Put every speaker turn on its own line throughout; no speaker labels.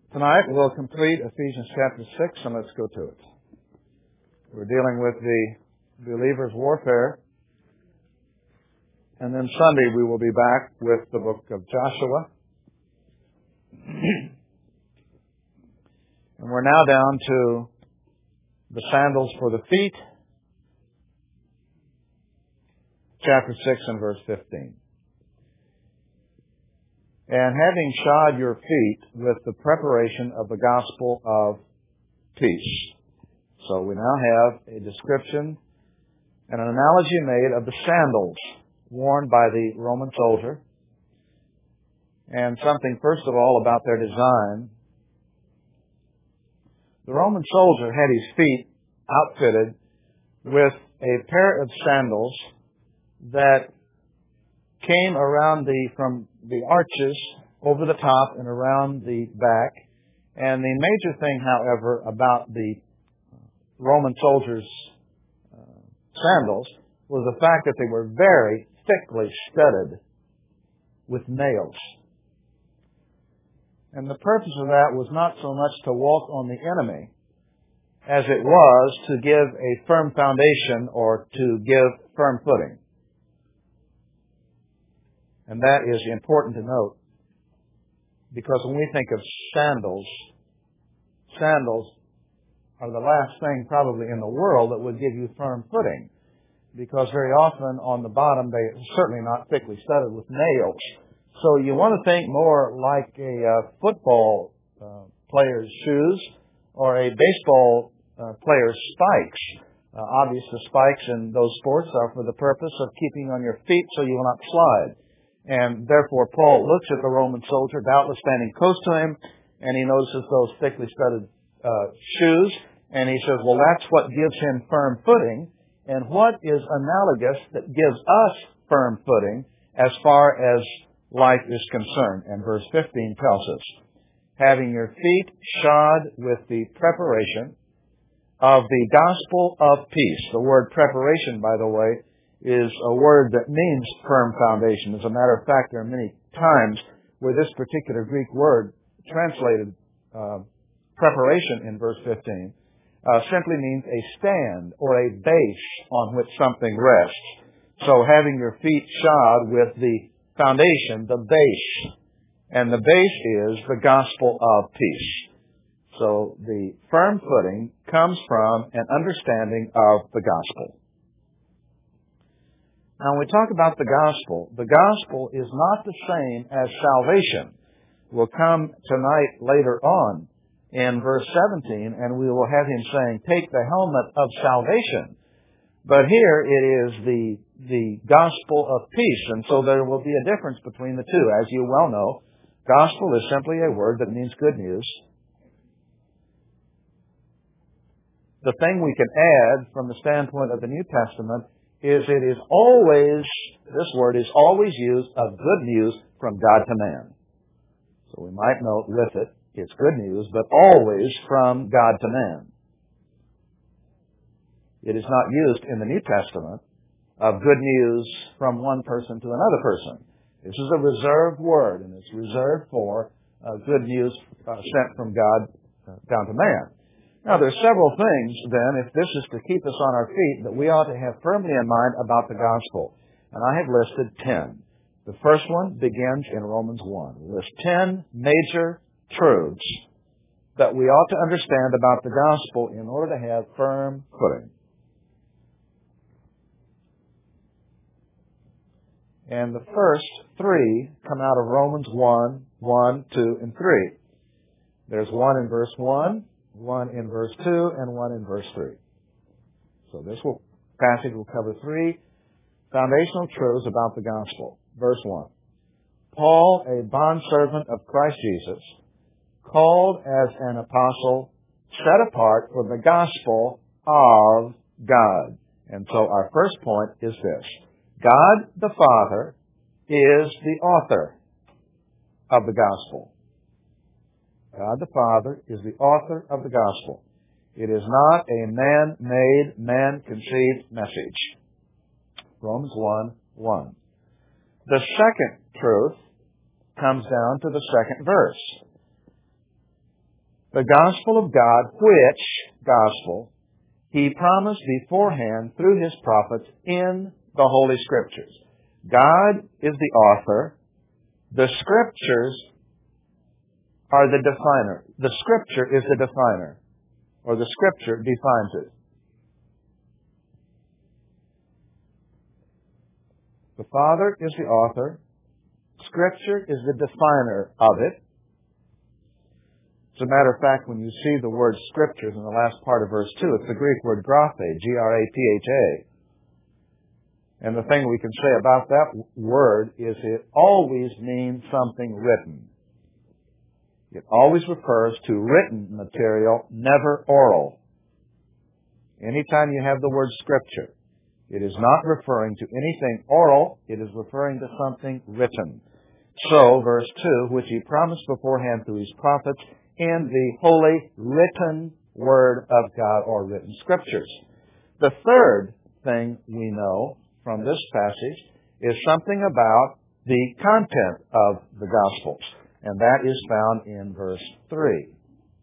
Tonight we'll complete Ephesians chapter 6, and let's go to it. We're dealing with the believer's warfare. And then Sunday we will be back with the book of Joshua. And we're now down to the sandals for the feet. Chapter 6 and verse 15. And having shod your feet with the preparation of the gospel of peace. So we now have a description and an analogy made of the sandals worn by the Roman soldier. And something, first of all, about their design. The Roman soldier had his feet outfitted with a pair of sandals that came around from the arches over the top and around the back. And the major thing, however, about the Roman soldiers' sandals was the fact that they were very thickly studded with nails. And the purpose of that was not so much to walk on the enemy as it was to give a firm foundation or to give firm footing. And that is important to note, because when we think of sandals are the last thing probably in the world that would give you firm footing, because very often on the bottom they are certainly not thickly studded with nails. So you want to think more like a football player's shoes or a baseball player's spikes. Obviously, spikes in those sports are for the purpose of keeping on your feet so you will not slide. And therefore, Paul looks at the Roman soldier, doubtless standing close to him, and he notices those thickly studded shoes, and he says, well, that's what gives him firm footing. And what is analogous that gives us firm footing as far as life is concerned? And verse 15 tells us, having your feet shod with the preparation of the gospel of peace. The word preparation, by the way, is a word that means firm foundation. As a matter of fact, there are many times where this particular Greek word, translated preparation in verse 15, simply means a stand or a base on which something rests. So having your feet shod with the foundation, the base, and the base is the gospel of peace. So the firm footing comes from an understanding of the gospel. Now, when we talk about the gospel is not the same as salvation. We'll come tonight later on in verse 17, and we will have him saying, take the helmet of salvation. But here it is the gospel of peace, and so there will be a difference between the two. As you well know, gospel is simply a word that means good news. The thing we can add from the standpoint of the New Testament is this word is always used of good news from God to man. So we might note with it, it's good news, but always from God to man. It is not used in the New Testament of good news from one person to another person. This is a reserved word, and it's reserved for good news sent from God down to man. Now, there are several things, then, if this is to keep us on our feet, that we ought to have firmly in mind about the gospel. And I have listed 10. The first one begins in Romans 1. We list 10 major truths that we ought to understand about the gospel in order to have firm footing. And the first 3 come out of Romans 1, 2, and 3. There's 1 in verse 1. 1 in verse 2, and 1 in verse 3. So this passage will cover 3 foundational truths about the gospel. Verse 1. Paul, a bondservant of Christ Jesus, called as an apostle, set apart for the gospel of God. And so our first point is this. God the Father is the author of the gospel. God the Father is the author of the gospel. It is not a man-made, man-conceived message. Romans 1:1. The second truth comes down to the second verse. The gospel of God, which gospel He promised beforehand through His prophets in the Holy Scriptures. God is the author. The Scriptures are the definer. The Scripture is the definer, or the Scripture defines it. The Father is the author. Scripture is the definer of it. As a matter of fact, when you see the word Scriptures in the last part of verse 2, it's the Greek word graphe, G-R-A-P-H-A. And the thing we can say about that word is it always means something written. It always refers to written material, never oral. Anytime you have the word Scripture, it is not referring to anything oral, it is referring to something written. So, verse 2, which He promised beforehand through His prophets in the holy written Word of God, or written Scriptures. The third thing we know from this passage is something about the content of the Gospels, and that is found in verse 3.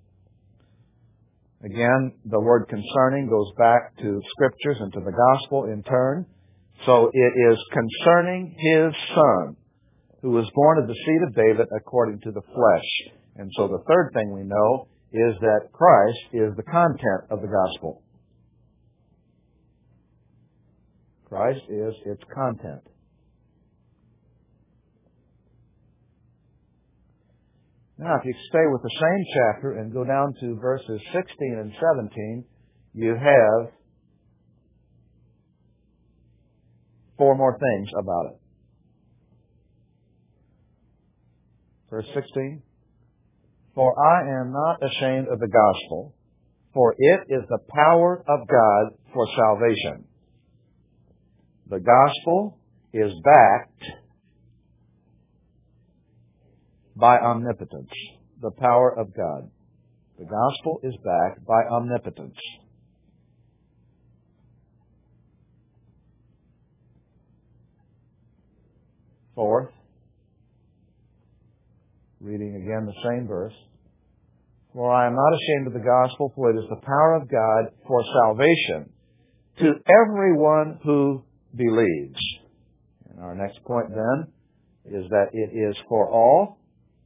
Again, the word concerning goes back to Scriptures and to the Gospel in turn. So it is concerning His Son, who was born of the seed of David according to the flesh. And so the third thing we know is that Christ is the content of the Gospel. Christ is its content. Now, if you stay with the same chapter and go down to verses 16 and 17, you have four more things about it. Verse 16, for I am not ashamed of the gospel, for it is the power of God for salvation. The gospel is backed by omnipotence, the power of God. The gospel is backed by omnipotence. Fourth, reading again the same verse, for I am not ashamed of the gospel, for it is the power of God for salvation to everyone who believes. And our next point then is that it is for all.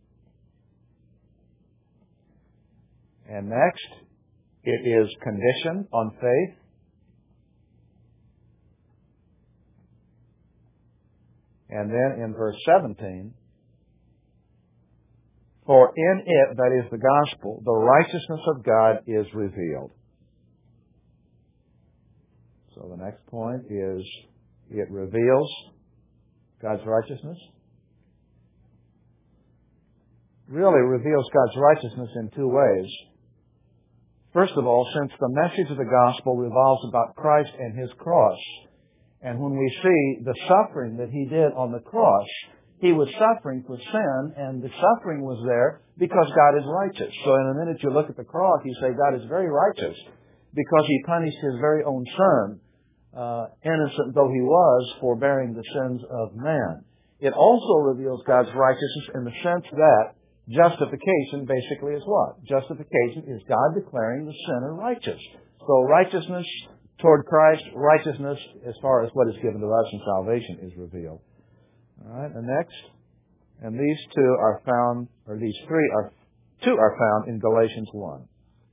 And next, it is conditioned on faith. And then in verse 17, for in it, that is the gospel, the righteousness of God is revealed. So the next point is, it reveals God's righteousness. Really reveals God's righteousness in two ways. First of all, since the message of the gospel revolves about Christ and His cross, and when we see the suffering that He did on the cross, He was suffering for sin, and the suffering was there because God is righteous. So in a minute you look at the cross, you say God is very righteous because He punished His very own Son, innocent though He was, for bearing the sins of man. It also reveals God's righteousness in the sense that justification basically is what? Justification is God declaring the sinner righteous. So righteousness toward Christ, righteousness as far as what is given to us in salvation is revealed. All right, and next, and these two are found, or these two are found in Galatians 1.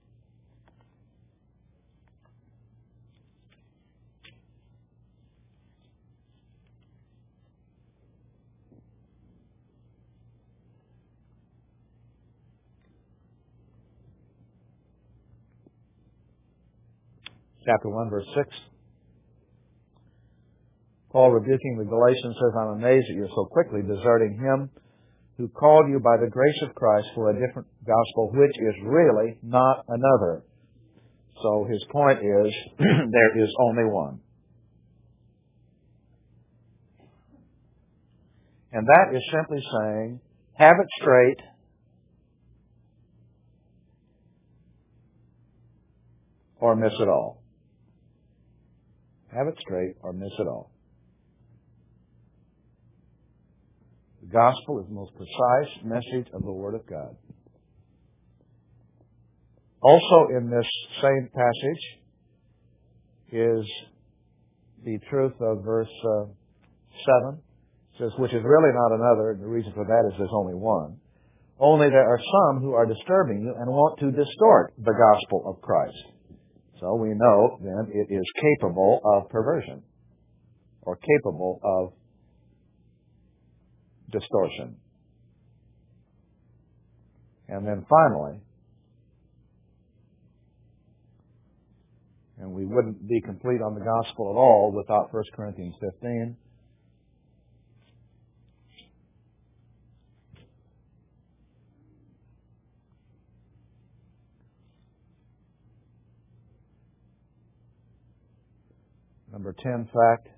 Chapter 1, verse 6. Paul, rebuking the Galatians, says, I'm amazed that you're so quickly deserting Him who called you by the grace of Christ for a different gospel, which is really not another. So his point is, there is only one. And that is simply saying, have it straight, or miss it all. Have it straight or miss it all. The gospel is the most precise message of the Word of God. Also in this same passage is the truth of verse 7. It says, which is really not another, and the reason for that is there's only one. Only there are some who are disturbing you and want to distort the gospel of Christ. So we know then it is capable of perversion or capable of distortion. And then finally, and we wouldn't be complete on the gospel at all without 1 Corinthians 15. Number 10 fact.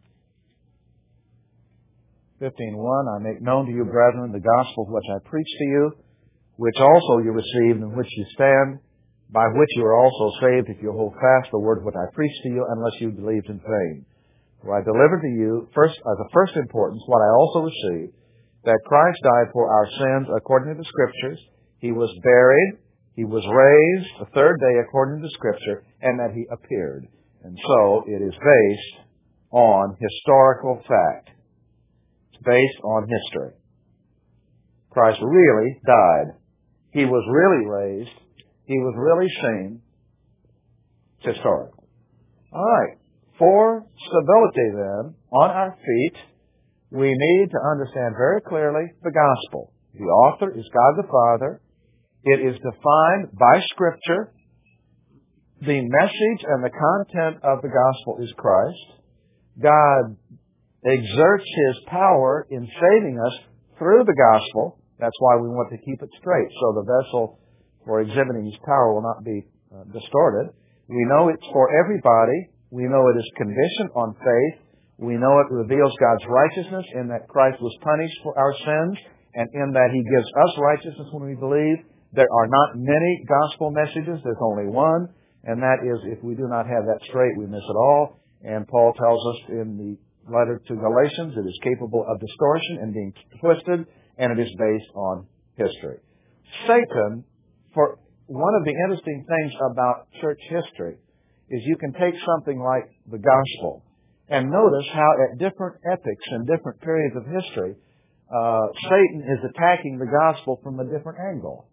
15:1, I make known to you, brethren, the gospel which I preached to you, which also you received, in which you stand, by which you are also saved, if you hold fast the word which I preached to you, unless you believed in vain. For I delivered to you, first as of first importance, what I also received, that Christ died for our sins according to the Scriptures. He was buried. He was raised the third day according to the Scripture, and that He appeared. And so it is based on historical fact. It's based on history. Christ really died. He was really raised. He was really seen. It's historical. All right. For stability then, on our feet, we need to understand very clearly the gospel. The author is God the Father. It is defined by Scripture. The message and the content of the gospel is Christ. God exerts His power in saving us through the gospel. That's why we want to keep it straight, so the vessel for exhibiting His power will not be distorted. We know it's for everybody. We know it is conditioned on faith. We know it reveals God's righteousness in that Christ was punished for our sins, and in that He gives us righteousness when we believe. There are not many gospel messages. There's only one. And that is, if we do not have that straight, we miss it all. And Paul tells us in the letter to Galatians, it is capable of distortion and being twisted, and it is based on history. Satan, for one of the interesting things about church history, is you can take something like the gospel and notice how at different epochs and different periods of history, Satan is attacking the gospel from a different angle.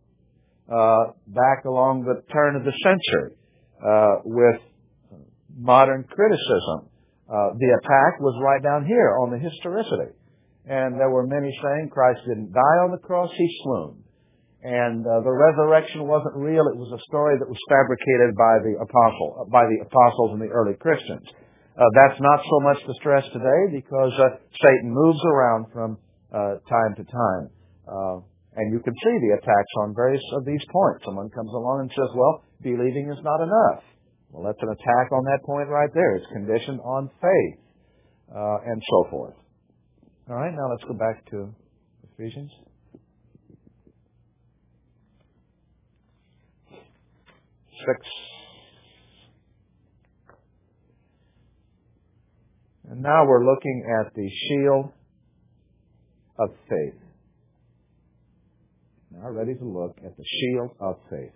Back along the turn of the century, with modern criticism, the attack was right down here on the historicity. And there were many saying Christ didn't die on the cross, He swooned. And the resurrection wasn't real. It was a story that was fabricated by the apostles and the early Christians. That's not so much the stress today because Satan moves around from time to time. And you can see the attacks on various of these points. Someone comes along and says, well, believing is not enough. Well, that's an attack on that point right there. It's conditioned on faith, and so forth. All right, now let's go back to Ephesians. And now we're looking at the shield of faith. Now ready to look at the shield of faith.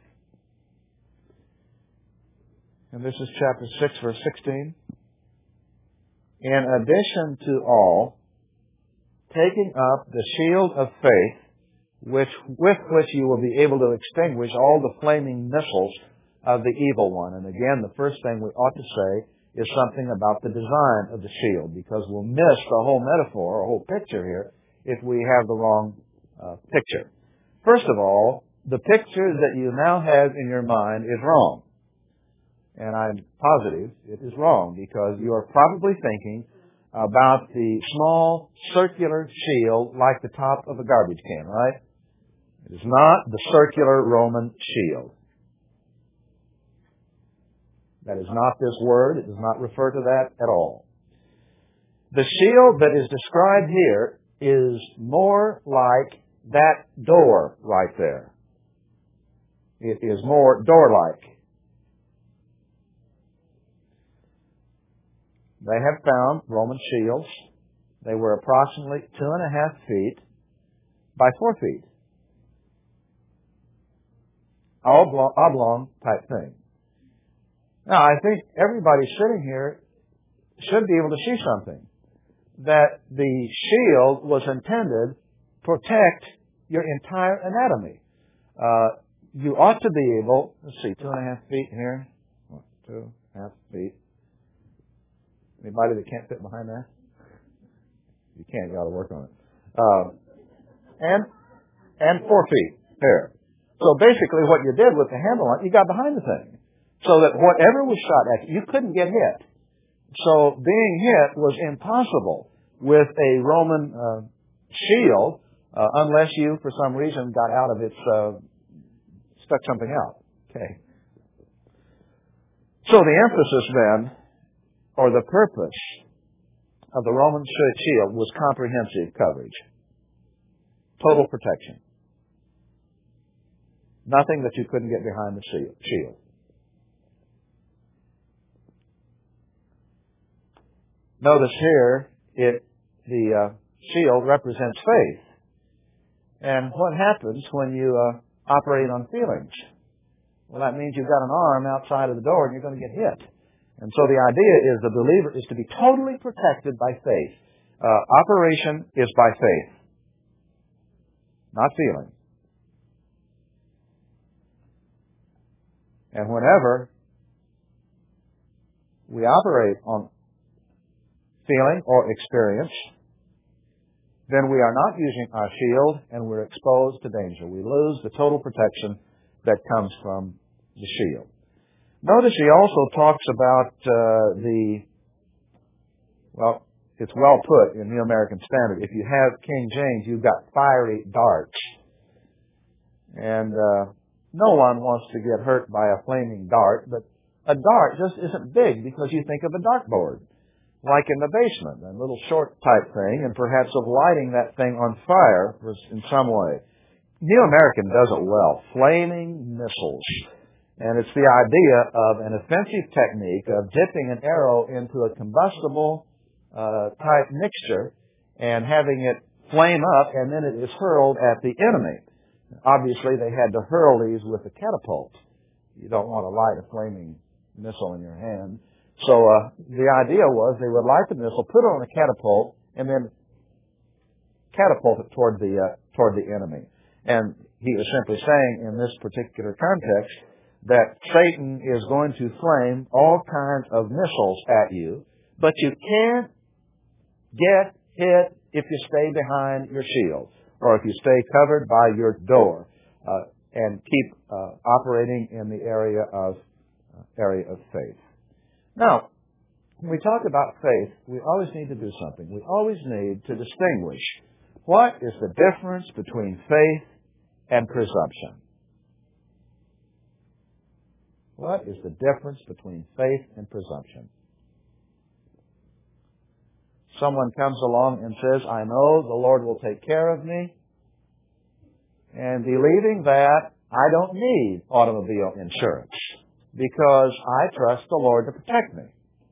And this is chapter 6, verse 16. In addition to all, taking up the shield of faith, with which you will be able to extinguish all the flaming missiles of the evil one. And again, the first thing we ought to say is something about the design of the shield, because we'll miss the whole metaphor or whole picture here if we have the wrong picture. First of all, the picture that you now have in your mind is wrong. And I'm positive it is wrong, because you are probably thinking about the small circular shield like the top of a garbage can, right? It is not the circular Roman shield. That is not this word. It does not refer to that at all. The shield that is described here is more like that door right there. It is more door-like. They have found Roman shields. They were approximately 2.5 feet by 4 feet. oblong type thing. Now, I think everybody sitting here should be able to see something. That the shield was intended to protect your entire anatomy. You ought to be able, let's see, 2.5 feet here. 2.5 feet. Anybody that can't fit behind that? You can't, you ought to work on it. And 4 feet there. So basically what you did with the handle on it, you got behind the thing. So that whatever was shot at you, you couldn't get hit. So being hit was impossible with a Roman shield unless you, for some reason, got out of its, stuck something out. Okay. So the emphasis then, or the purpose of the Roman shield was comprehensive coverage. Total protection. Nothing that you couldn't get behind the shield. Notice here, the shield represents faith. And what happens when you operate on feelings? Well, that means you've got an arm outside of the door and you're going to get hit. And so the idea is the believer is to be totally protected by faith. Operation is by faith, not feeling. And whenever we operate on feeling or experience, then we are not using our shield and we're exposed to danger. We lose the total protection that comes from the shield. Notice he also talks about it's well put in New American Standard. If you have King James, you've got fiery darts. And no one wants to get hurt by a flaming dart, but a dart just isn't big because you think of a dartboard, like in the basement, a little short type thing, and perhaps of lighting that thing on fire in some way. New American does it well. Flaming missiles. And it's the idea of an offensive technique of dipping an arrow into a combustible type mixture and having it flame up, and then it is hurled at the enemy. Obviously, they had to hurl these with a catapult. You don't want to light a flaming missile in your hand. So the idea was they would light the missile, put it on a catapult, and then catapult it toward the enemy. And he was simply saying in this particular context that Satan is going to flame all kinds of missiles at you, but you can't get hit if you stay behind your shield or if you stay covered by your door and keep operating in the area of faith. Now, when we talk about faith, we always need to do something. We always need to distinguish what is the difference between faith and presumption. What is the difference between faith and presumption? Someone comes along and says, I know the Lord will take care of me, and believing that, I don't need automobile insurance because I trust the Lord to protect me.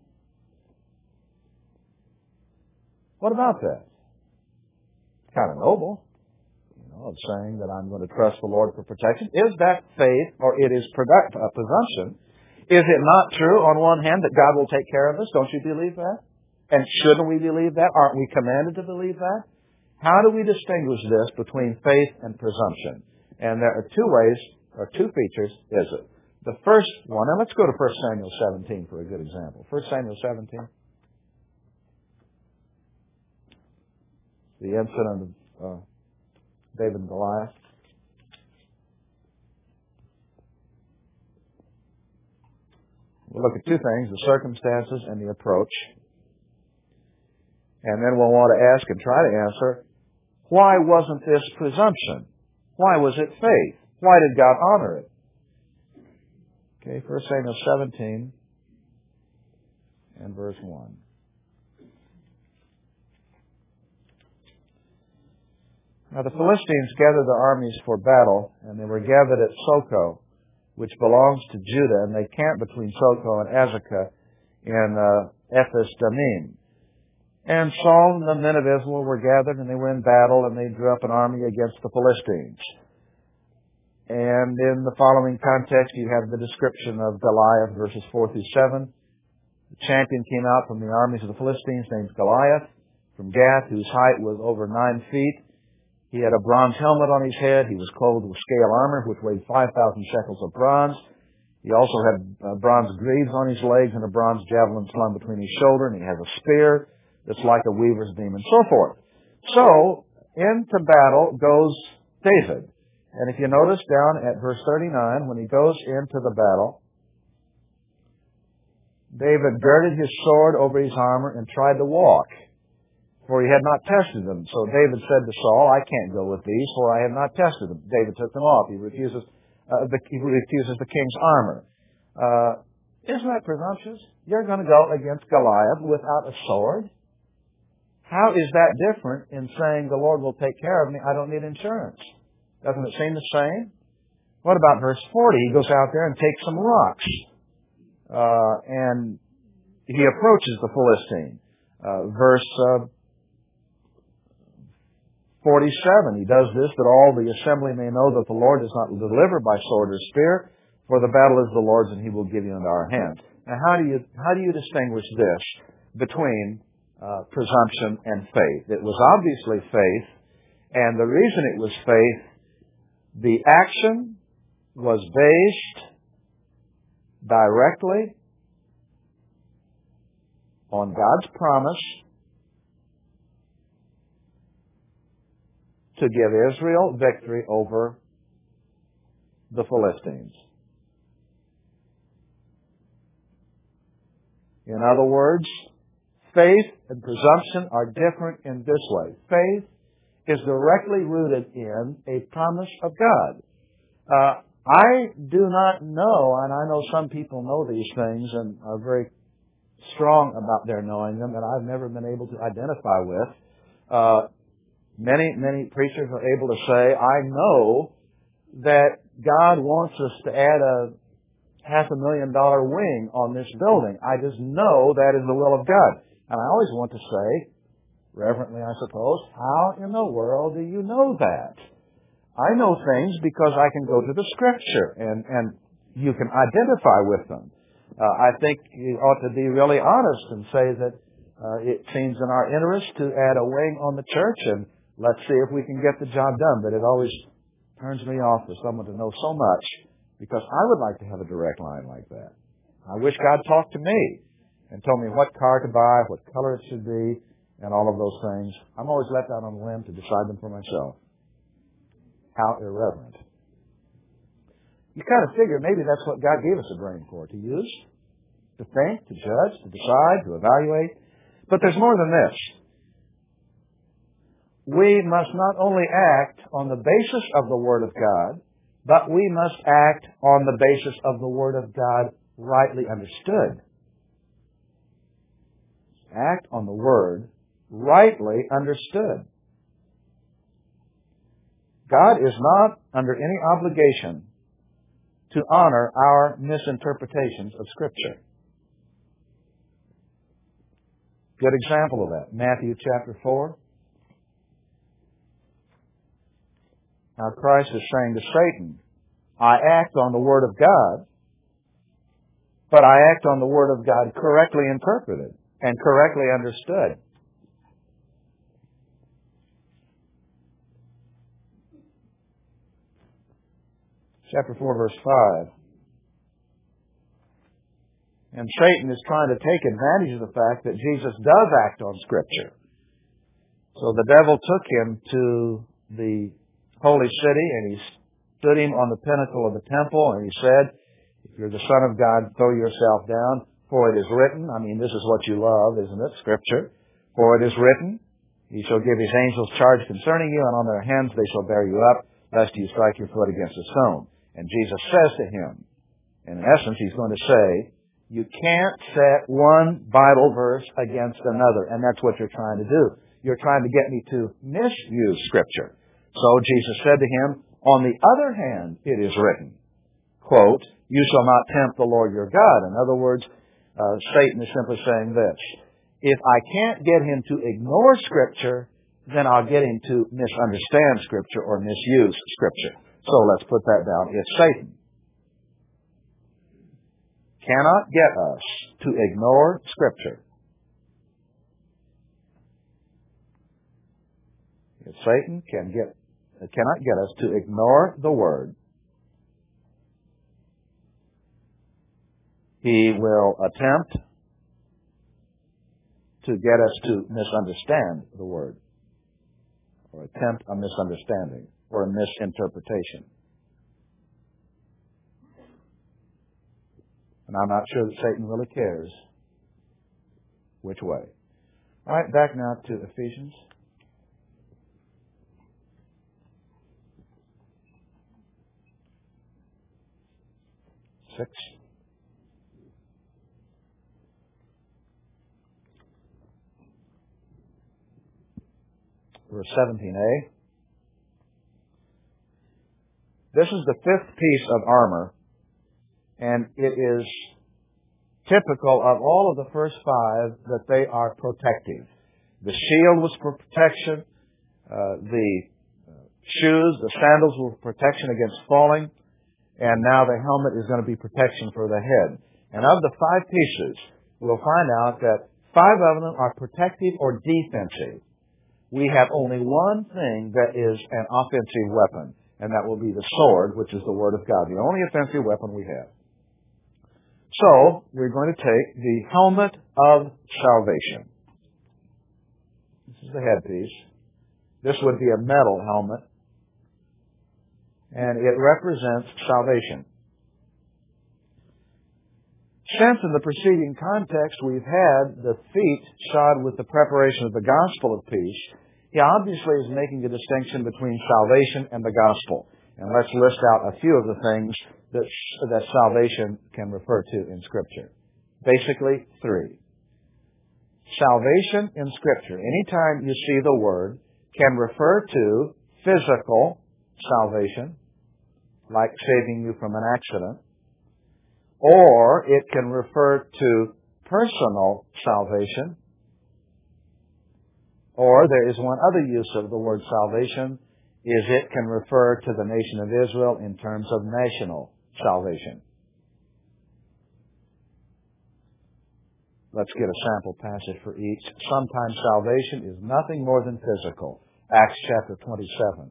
What about that? It's kind of noble. Of saying that I'm going to trust the Lord for protection. Is that faith or it is presumption? Is it not true on one hand that God will take care of us? Don't you believe that? And shouldn't we believe that? Aren't we commanded to believe that? How do we distinguish this between faith and presumption? And there are two ways, or two features, is it? The first one, and let's go to 1 Samuel 17 for a good example. 1 Samuel 17. The incident of David and Goliath. We'll look at two things, the circumstances and the approach. And then we'll want to ask and try to answer, why wasn't this presumption? Why was it faith? Why did God honor it? Okay, 1 Samuel 17 and verse 1. Now the Philistines gathered their armies for battle, and they were gathered at Socoh, which belongs to Judah, and they camped between Socoh and Azekah in Ephes Damim. And Saul and the men of Israel were gathered, and they were in battle, and they drew up an army against the Philistines. And And in the following context, you have the description of Goliath, verses 4 through 7. The champion came out from the armies of the Philistines named Goliath from Gath, whose height was over 9 feet. He had a bronze helmet on his head. He was clothed with scale armor, which weighed 5,000 shekels of bronze. He also had bronze greaves on his legs and a bronze javelin slung between his shoulder, and he has a spear that's like a weaver's beam, and so forth. So, into battle goes David. And if you notice down at verse 39, when he goes into the battle, David girded his sword over his armor and tried to walk, for he had not tested them. So David said to Saul, I can't go with these, for I have not tested them. David took them off. He refuses the king's armor. Isn't that presumptuous? You're going to go against Goliath without a sword? How is that different in saying the Lord will take care of me? I don't need insurance. Doesn't it seem the same? What about verse 40? He goes out there and takes some rocks. And he approaches the Philistine. Verse 47, he does this, that all the assembly may know that the Lord does not deliver by sword or spear, for the battle is the Lord's, and he will give you into our hands. Now, how do you distinguish this between presumption and faith? It was obviously faith, and the reason it was faith, the action was based directly on God's promise to give Israel victory over the Philistines. In other words, faith and presumption are different in this way. Faith is directly rooted in a promise of God. I do not know, and I know some people know these things and are very strong about their knowing them, that I've never been able to identify with. Many preachers are able to say, I know that God wants us to add a $500,000 wing on this building. I just know that is the will of God. And I always want to say, reverently I suppose, how in the world do you know that? I know things because I can go to the Scripture and you can identify with them. I think you ought to be really honest and say that it seems in our interest to add a wing on the church, and let's see if we can get the job done. But it always turns me off for someone to know so much, because I would like to have a direct line like that. I wish God talked to me and told me what car to buy, what color it should be, and all of those things. I'm always left out on a limb to decide them for myself. How irreverent. You kind of figure maybe that's what God gave us a brain for, to use, to think, to judge, to decide, to evaluate. But there's more than this. We must not only act on the basis of the Word of God, but we must act on the basis of the Word of God rightly understood. Act on the Word rightly understood. God is not under any obligation to honor our misinterpretations of Scripture. Good example of that, Matthew chapter 4. Now Christ is saying to Satan, I act on the Word of God, but I act on the Word of God correctly interpreted and correctly understood. Chapter 4, verse 5. And Satan is trying to take advantage of the fact that Jesus does act on Scripture. So the devil took him to the holy city, and he stood him on the pinnacle of the temple, and he said, if you're the Son of God, throw yourself down, for it is written. I mean, this is what you love, isn't it? Scripture. For it is written, he shall give his angels charge concerning you, and on their hands they shall bear you up, lest you strike your foot against a stone. And Jesus says to him, in essence, he's going to say, you can't set one Bible verse against another, and that's what you're trying to do. You're trying to get me to misuse Scripture. So Jesus said to him, on the other hand, it is written, quote, you shall not tempt the Lord your God. In other words, Satan is simply saying this, if I can't get him to ignore Scripture, then I'll get him to misunderstand Scripture or misuse Scripture. So let's put that down. If Satan cannot get us to ignore Scripture, if Satan cannot get us to ignore the Word, he will attempt to get us to misunderstand the Word, or attempt a misunderstanding, or a misinterpretation. And I'm not sure that Satan really cares which way. All right, back now to Ephesians. Verse 17a. This is the fifth piece of armor, and it is typical of all of the first five that they are protective. The shield was for protection. The shoes, the sandals were for protection against falling. And now the helmet is going to be protection for the head. And of the five pieces, we'll find out that five of them are protective or defensive. We have only one thing that is an offensive weapon, and that will be the sword, which is the Word of God, the only offensive weapon we have. So, we're going to take the helmet of salvation. This is the headpiece. This would be a metal helmet, and it represents salvation. Since in the preceding context we've had the feet shod with the preparation of the gospel of peace, he obviously is making a distinction between salvation and the gospel. And let's list out a few of the things that salvation can refer to in Scripture. Basically, three. Salvation in Scripture, anytime you see the word, can refer to physical salvation, like saving you from an accident, or it can refer to personal salvation, or there is one other use of the word salvation, is it can refer to the nation of Israel in terms of national salvation. Let's get a sample passage for each. Sometimes salvation is nothing more than physical. Acts chapter 27.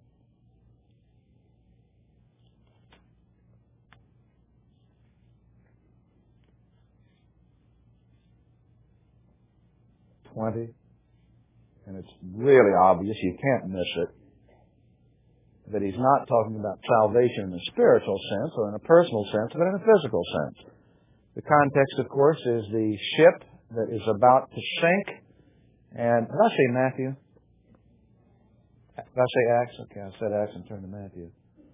And it's really obvious, you can't miss it, that he's not talking about salvation in a spiritual sense or in a personal sense, but in a physical sense. The context, of course, is the ship that is about to sink. And did I say Matthew? Did I say Acts? Okay, I said Acts and turned to Matthew.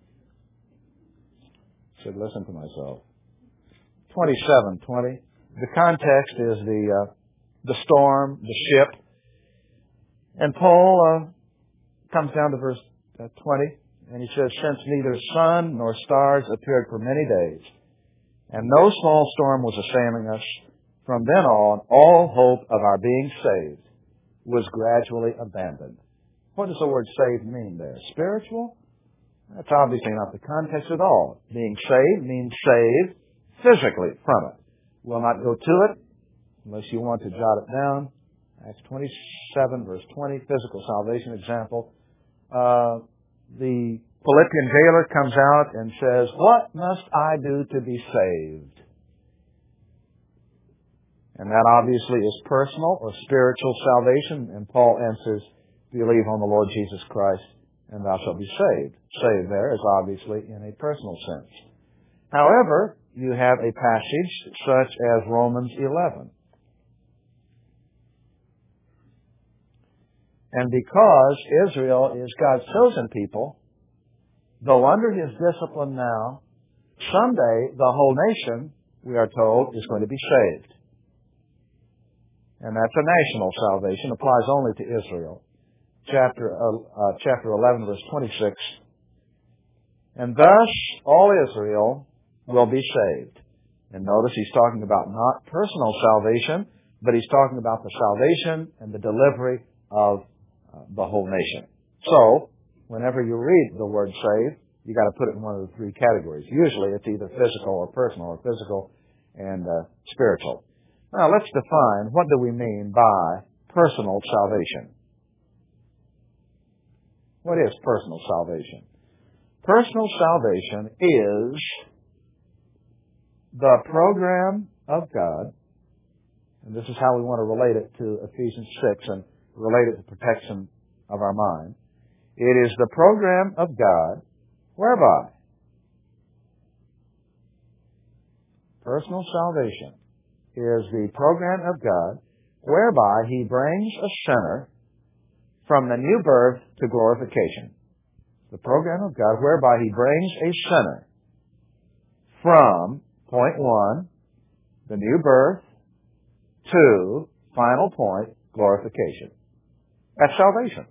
Should listen to myself. 27:20. The context is the storm, the ship. And Paul comes down to verse 20, and he says, since neither sun nor stars appeared for many days, and no small storm was assailing us, from then on, all hope of our being saved was gradually abandoned. What does the word saved mean there? Spiritual? That's obviously not the context at all. Being saved means saved physically from it. We'll not go to it unless you want to jot it down. Acts 27, verse 20, physical salvation example. The Philippian jailer comes out and says, what must I do to be saved? And that obviously is personal or spiritual salvation. And Paul answers, believe on the Lord Jesus Christ, and thou shalt be saved. Saved there is obviously in a personal sense. However, you have a passage such as Romans 11. And because Israel is God's chosen people, though under His discipline now, someday the whole nation, we are told, is going to be saved. And that's a national salvation, applies only to Israel. Chapter 11, verse 26. And thus all Israel will be saved. And notice he's talking about not personal salvation, but he's talking about the salvation and the delivery of the whole nation. So, whenever you read the word saved, you got to put it in one of the three categories. Usually it's either physical or personal, or physical and spiritual. Now let's define, what do we mean by personal salvation? What is personal salvation? Personal salvation is the program of God, and this is how we want to relate it to Ephesians 6 and relate it to protection of our mind. It is the program of God whereby personal salvation is the program of God whereby He brings a sinner from the new birth to glorification. The program of God whereby He brings a sinner from point one, the new birth, to final point, glorification. That's salvation.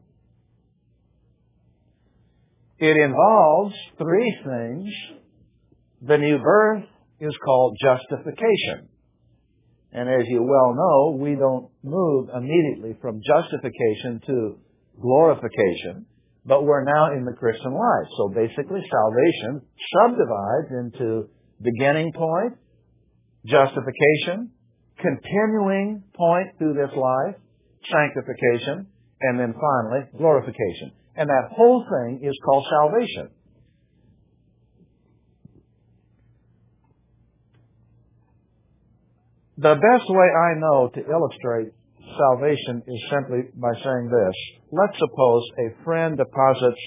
It involves three things. The new birth is called justification. And as you well know, we don't move immediately from justification to glorification, but we're now in the Christian life. So basically, salvation subdivides into beginning point, justification, continuing point through this life, sanctification, and then finally, glorification. And that whole thing is called salvation. The best way I know to illustrate salvation is simply by saying this. Let's suppose a friend deposits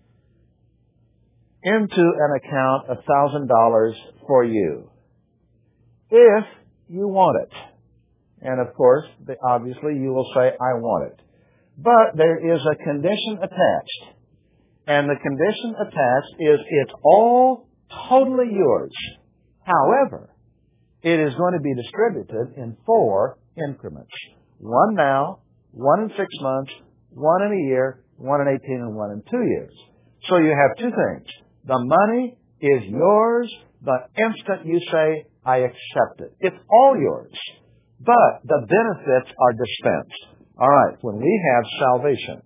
into an account $1,000 for you, if you want it. And of course, obviously you will say, I want it. But there is a condition attached. And the condition attached is it's all totally yours. However, it is going to be distributed in 4 increments. 1 now, 1 in 6 months, 1 in a year, 1 in 18, and 1 in 2 years. So you have 2 things. The money is yours the instant you say, I accept it. It's all yours. But the benefits are dispensed. All right, when we have salvation,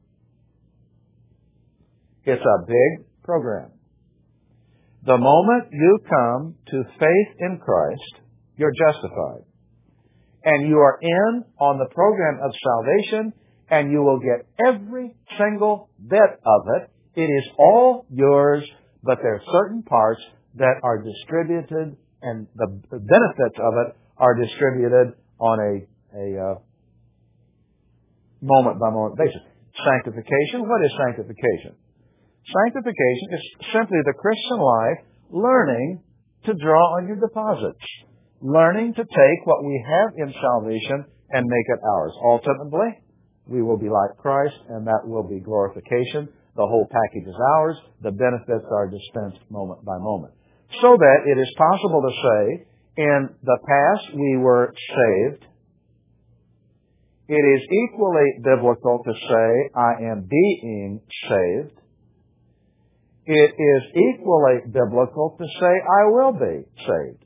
it's a big program. The moment you come to faith in Christ, you're justified. And you are in on the program of salvation, and you will get every single bit of it. It is all yours, but there are certain parts that are distributed, and the benefits of it are distributed on a moment-by-moment basis. Sanctification, what is sanctification? Sanctification is simply the Christian life learning to draw on your deposits, learning to take what we have in salvation and make it ours. Ultimately, we will be like Christ, and that will be glorification. The whole package is ours. The benefits are dispensed moment by moment. So that it is possible to say, in the past we were saved. It is equally biblical to say, I am being saved. It is equally biblical to say, I will be saved.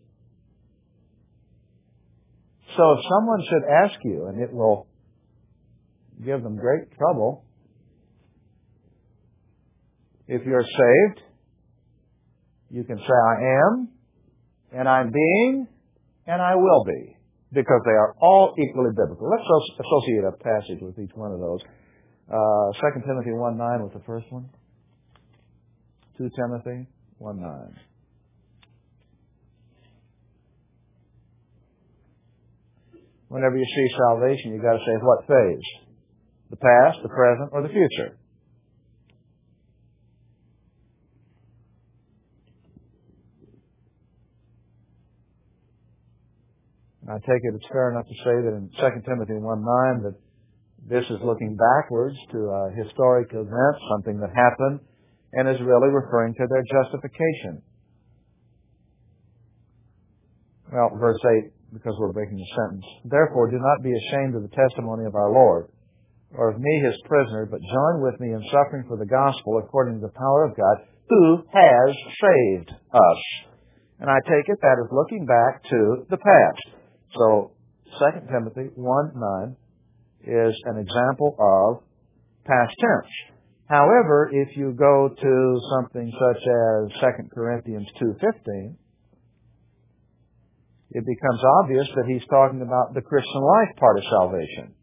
So if someone should ask you, and it will give them great trouble, if you're saved, you can say, I am, and I'm being, and I will be, because they are all equally biblical. Let's associate a passage with each one of those. 2 Timothy 1:9 was the first one. 2 Timothy 1:9. Whenever you see salvation, you've got to say what phase? The past, the present, or the future? I take it it's fair enough to say that in 2 Timothy 1:9 that this is looking backwards to a historic event, something that happened, and is really referring to their justification. Well, verse 8, because we're breaking the sentence. Therefore, do not be ashamed of the testimony of our Lord, or of me, his prisoner, but join with me in suffering for the gospel according to the power of God, who has saved us. And I take it that is looking back to the past. So, 2 Timothy 1:9 is an example of past tense. However, if you go to something such as 2 Corinthians 2:15, it becomes obvious that he's talking about the Christian life part of salvation.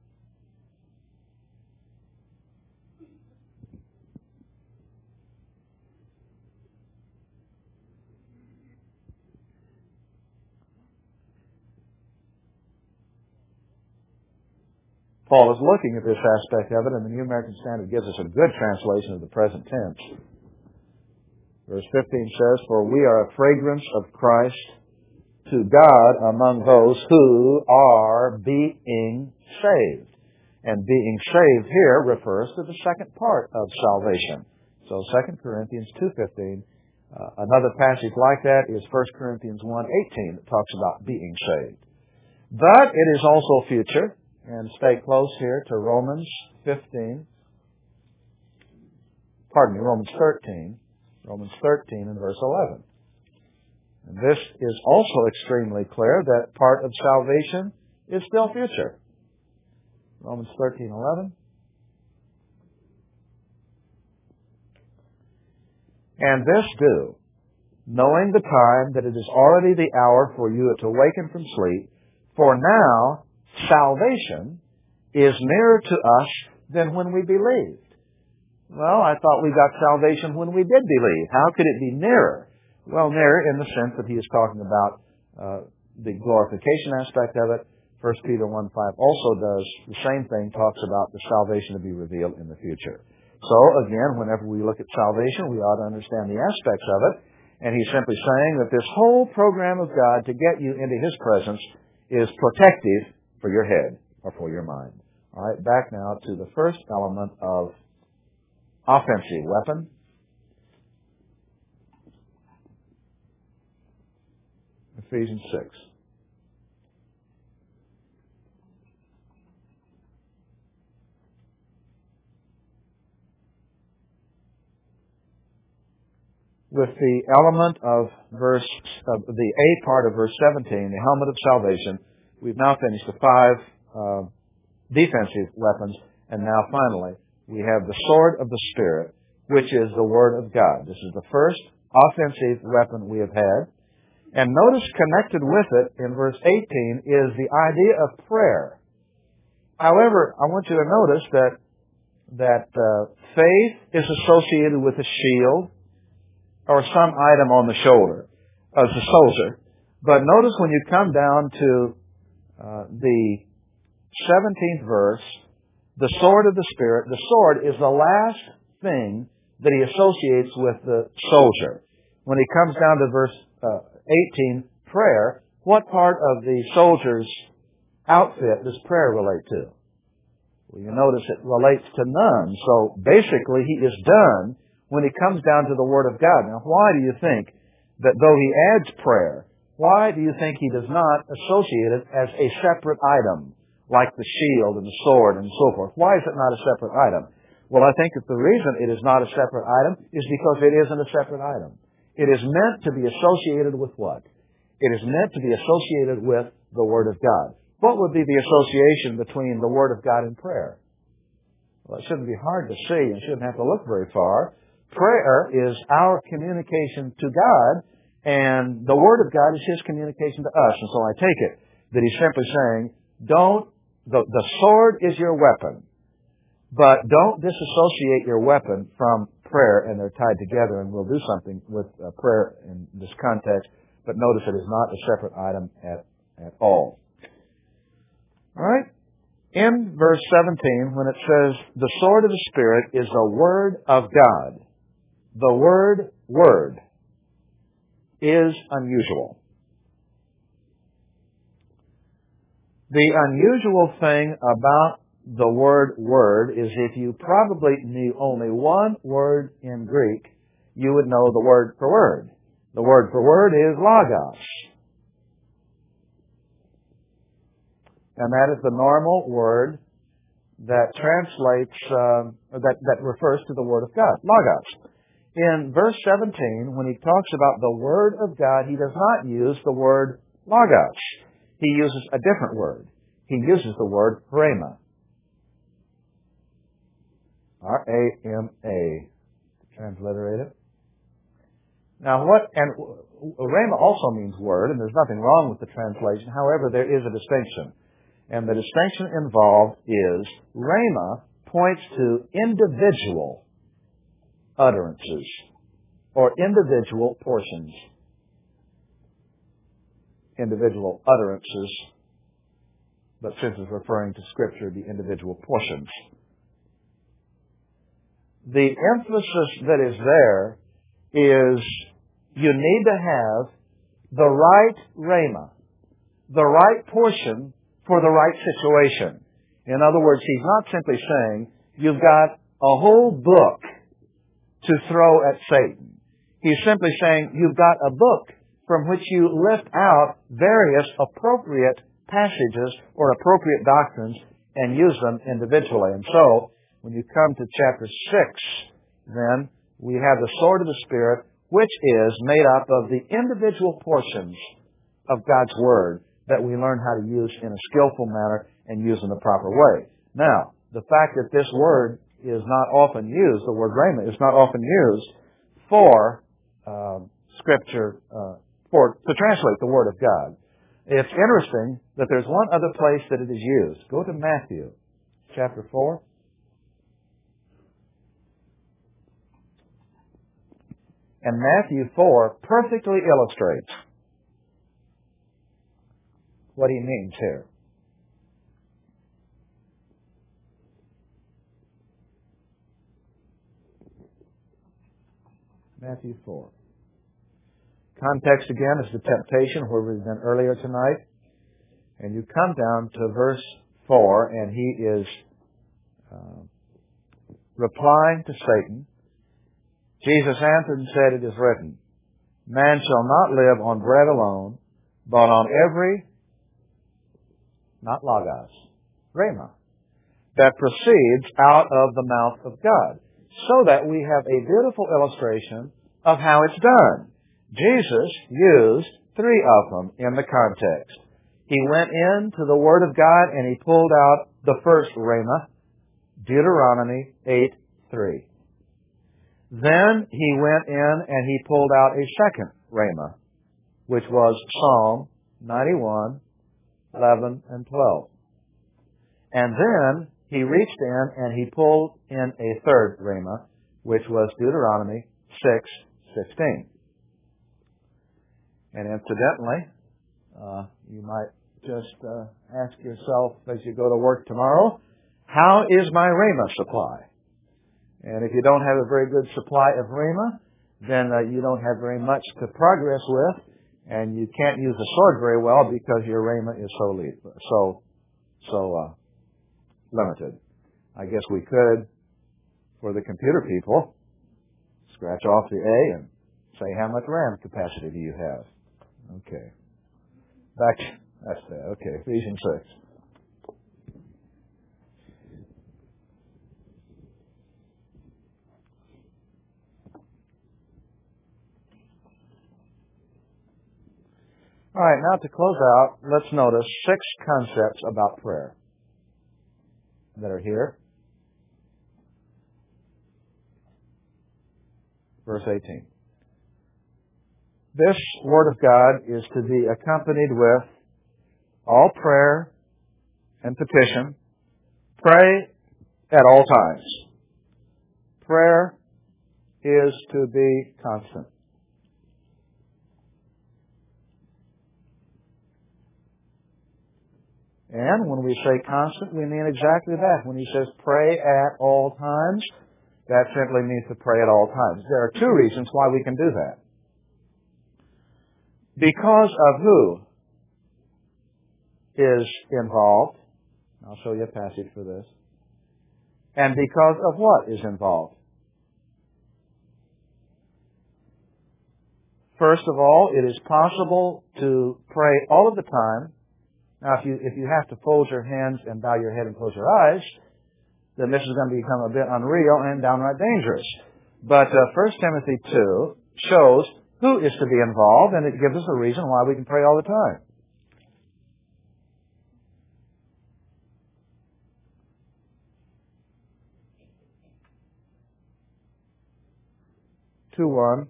Paul is looking at this aspect of it, and the New American Standard gives us a good translation of the present tense. Verse 15 says, "For we are a fragrance of Christ to God among those who are being saved." And being saved here refers to the second part of salvation. So 2 Corinthians 2:15. Another passage like that is 1 Corinthians 1:18 that talks about being saved. But it is also future. And stay close here to Romans 13. Romans 13 and verse 11. And this is also extremely clear that part of salvation is still future. Romans 13:11. "And this do, knowing the time that it is already the hour for you to awaken from sleep, for now salvation is nearer to us than when we believed." Well, I thought we got salvation when we did believe. How could it be nearer? Well, nearer in the sense that he is talking about the glorification aspect of it. 1 Peter 1:5 also does the same thing, talks about the salvation to be revealed in the future. So, again, whenever we look at salvation, we ought to understand the aspects of it. And he's simply saying that this whole program of God to get you into His presence is protective for your head or for your mind. All right, back now to the first element of offensive weapon. Ephesians 6. With the element of the A part of verse 17, the helmet of salvation, we've now finished the 5 defensive weapons, and now finally we have the sword of the Spirit, which is the Word of God. This is the first offensive weapon we have had. And notice connected with it in verse 18 is the idea of prayer. However, I want you to notice that faith is associated with a shield or some item on the shoulder as a soldier. But notice when you come down to the 17th verse, the sword of the Spirit, the sword is the last thing that he associates with the soldier. When he comes down to verse 18, prayer, what part of the soldier's outfit does prayer relate to? Well, you notice it relates to none. So basically he is done when he comes down to the Word of God. Now, why do you think that though he adds prayer, why do you think he does not associate it as a separate item, like the shield and the sword and so forth? Why is it not a separate item? Well, I think that the reason it is not a separate item is because it isn't a separate item. It is meant to be associated with what? It is meant to be associated with the Word of God. What would be the association between the Word of God and prayer? Well, it shouldn't be hard to see and shouldn't have to look very far. Prayer is our communication to God, and the Word of God is His communication to us. And so I take it that He's simply saying, the sword is your weapon, but don't disassociate your weapon from prayer, and they're tied together, and we'll do something with prayer in this context, but notice it is not a separate item at all. All right? In verse 17, when it says, the sword of the Spirit is the Word of God, the word is unusual. The unusual thing about the word is if you probably knew only one word in Greek, you would know the word for word. The word for word is logos. And that is the normal word that translates, that refers to the Word of God, logos. In verse 17, when he talks about the Word of God, he does not use the word logos. He uses a different word. He uses the word rhema. R-A-M-A. Transliterate it. Now Rhema also means word, and there's nothing wrong with the translation. However, there is a distinction. And the distinction involved is Rhema points to individual utterances or individual portions. Individual utterances, but since it's referring to Scripture, the individual portions. The emphasis that is there is you need to have the right rhema, the right portion for the right situation. In other words, he's not simply saying you've got a whole book to throw at Satan. He's simply saying you've got a book from which you lift out various appropriate passages or appropriate doctrines and use them individually. And so, when you come to chapter 6, then we have the sword of the Spirit, which is made up of the individual portions of God's Word that we learn how to use in a skillful manner and use in the proper way. Now, the fact that this word is not often used, the word rhema, is not often used for Scripture, to translate the Word of God. It's interesting that there's one other place that it is used. Go to Matthew chapter 4. And Matthew 4 perfectly illustrates what he means here. Matthew 4. Context again is the temptation where we've been earlier tonight. And you come down to verse 4 and he is replying to Satan. Jesus answered and said, "It is written, man shall not live on bread alone, but on every," not logos, rhema, "that proceeds out of the mouth of God." So that we have a beautiful illustration of how it's done. Jesus used 3 of them in the context. He went into the Word of God and he pulled out the first rhema, Deuteronomy 8:3. Then he went in and he pulled out a second rhema, which was Psalm 91, 11, and 12. And then he reached in and he pulled in a third rhema, which was Deuteronomy 6:16. And incidentally, you might just ask yourself as you go to work tomorrow, how is my rhema supply? And if you don't have a very good supply of rhema, then you don't have very much to progress with, and you can't use the sword very well because your rhema is so limited. I guess we could, for the computer people, scratch off the A and say, how much RAM capacity do you have? Okay. That's that. Okay, Ephesians 6. All right, now to close out, let's notice 6 concepts about prayer that are here. Verse 18. This Word of God is to be accompanied with all prayer and petition. Pray at all times. Prayer is to be constant. And when we say constant, we mean exactly that. When he says pray at all times, that simply means to pray at all times. There are 2 reasons why we can do that. Because of who is involved. I'll show you a passage for this. And because of what is involved. First of all, it is possible to pray all of the time. Now, if you have to fold your hands and bow your head and close your eyes, then this is going to become a bit unreal and downright dangerous. But 1 Timothy 2 shows who is to be involved, and it gives us a reason why we can pray all the time. 2:1.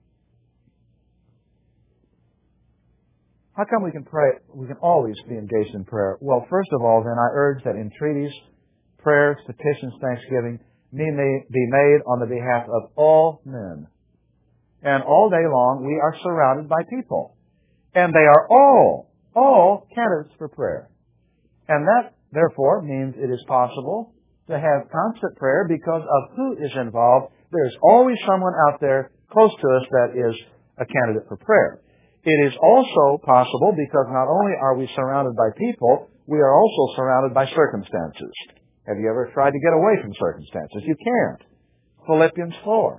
How come we can pray? We can always be engaged in prayer. Well, first of all, then I urge that entreaties, prayers, petitions, thanksgiving may be made on the behalf of all men. And all day long we are surrounded by people. And they are all candidates for prayer. And that, therefore, means it is possible to have constant prayer because of who is involved. There's always someone out there close to us that is a candidate for prayer. It is also possible because not only are we surrounded by people, we are also surrounded by circumstances. Have you ever tried to get away from circumstances? You can't. Philippians 4.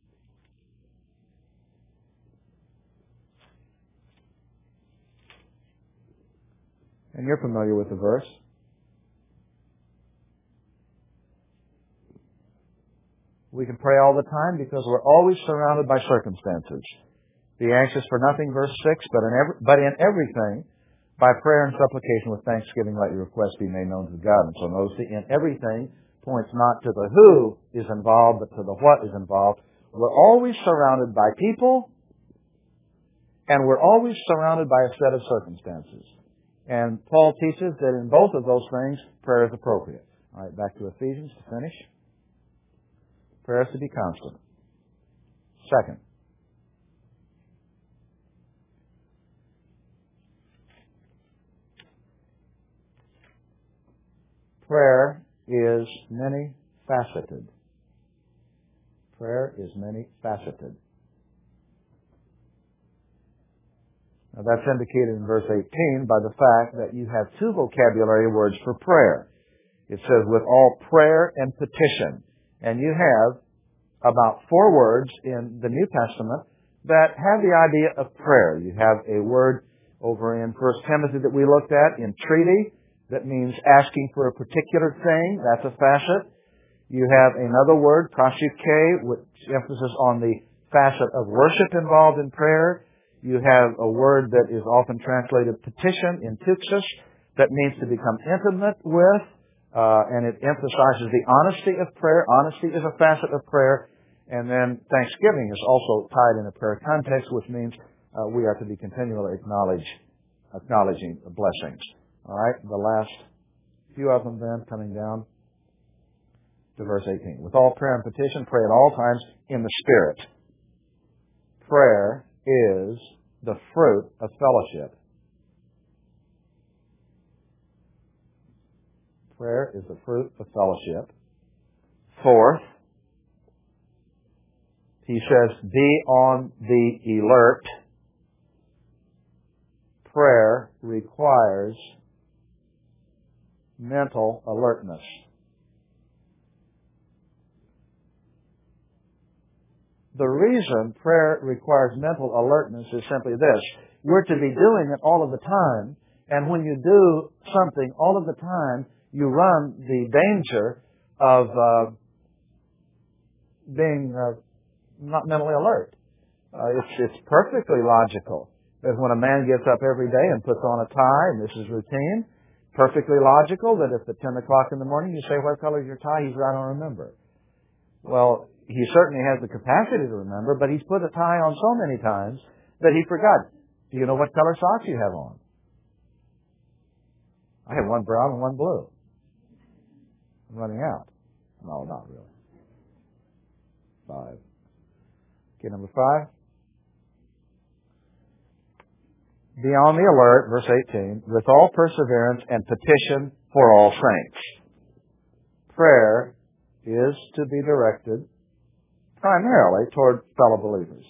And you're familiar with the verse. We can pray all the time because we're always surrounded by circumstances. Be anxious for nothing, verse 6, but in everything, by prayer and supplication with thanksgiving, let your requests be made known to God. And so notice the in everything points not to the who is involved, but to the what is involved. We're always surrounded by people, and we're always surrounded by a set of circumstances. And Paul teaches that in both of those things, prayer is appropriate. All right, back to Ephesians to finish. Prayer is to be constant. Second, prayer is many-faceted. Prayer is many-faceted. Now that's indicated in verse 18 by the fact that you have two vocabulary words for prayer. It says, with all prayer and petition. And you have about 4 words in the New Testament that have the idea of prayer. You have a word over in 1 Timothy that we looked at, entreaty, that means asking for a particular thing. That's a facet. You have another word, proseuche, which emphasis on the facet of worship involved in prayer. You have a word that is often translated petition, entuxis, that means to become intimate with, and it emphasizes the honesty of prayer. Honesty is a facet of prayer. And then thanksgiving is also tied in a prayer context, which means we are to be continually acknowledging the blessings. All right, the last few of them then, coming down to verse 18. With all prayer and petition, pray at all times in the Spirit. Prayer is the fruit of fellowship. Prayer is the fruit of fellowship. Fourth, he says, be on the alert. Prayer requires mental alertness. The reason prayer requires mental alertness is simply this. We're to be doing it all of the time, and when you do something all of the time, you run the danger of being not mentally alert. It's perfectly logical that when a man gets up every day and puts on a tie, and this is routine, perfectly logical that if at 10 o'clock in the morning you say, what color is your tie? He's I don't remember. Well, he certainly has the capacity to remember, but he's put a tie on so many times that he forgot. Do you know what color socks you have on? I have one brown and one blue. I'm running out. No, not really. 5. Okay, number 5. Be on the alert, verse 18, with all perseverance and petition for all saints. Prayer is to be directed primarily toward fellow believers.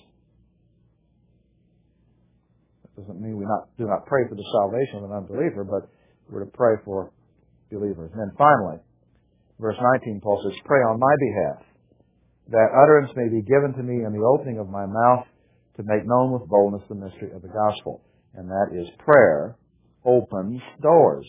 That doesn't mean we do not pray for the salvation of an unbeliever, but we're to pray for believers. And then finally, verse 19, Paul says, pray on my behalf, that utterance may be given to me in the opening of my mouth to make known with boldness the mystery of the gospel. And that is prayer opens doors.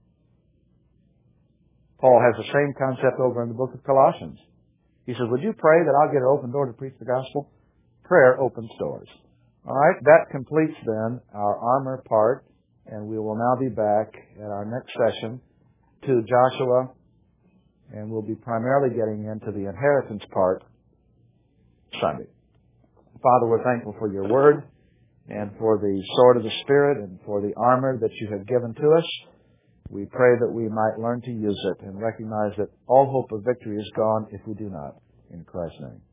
Paul has the same concept over in the book of Colossians. He says, would you pray that I'll get an open door to preach the gospel? Prayer opens doors. All right, that completes then our armor part, and we will now be back at our next session to Joshua, and we'll be primarily getting into the inheritance part Sunday. Father, we're thankful for your word and for the sword of the Spirit and for the armor that you have given to us. We pray that we might learn to use it and recognize that all hope of victory is gone if we do not. In Christ's name.